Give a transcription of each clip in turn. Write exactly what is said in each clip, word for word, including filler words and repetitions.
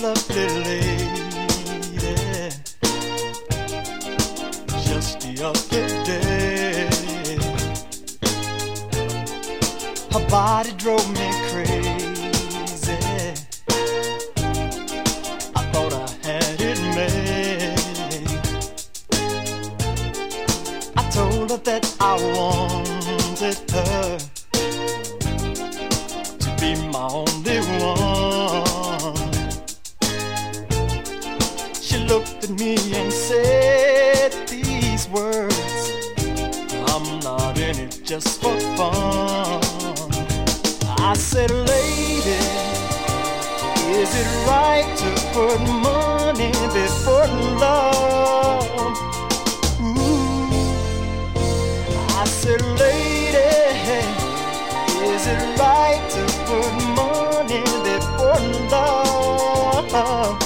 lovely lady just the other day. Her body drove me crazy. I thought I had it made. I told her that I wanted her to be my only one. She looked at me and said these words: I'm not in it just for fun. I said, lady, is it right to put money before love? Ooh. I said, lady, is it right to put money before love?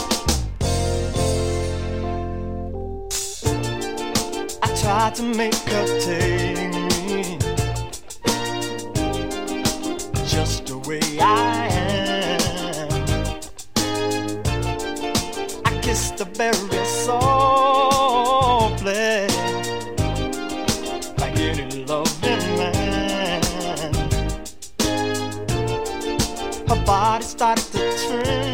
I tried to make her take me just the way I am. I kissed her very softly, like any loving man. Her body started to tremble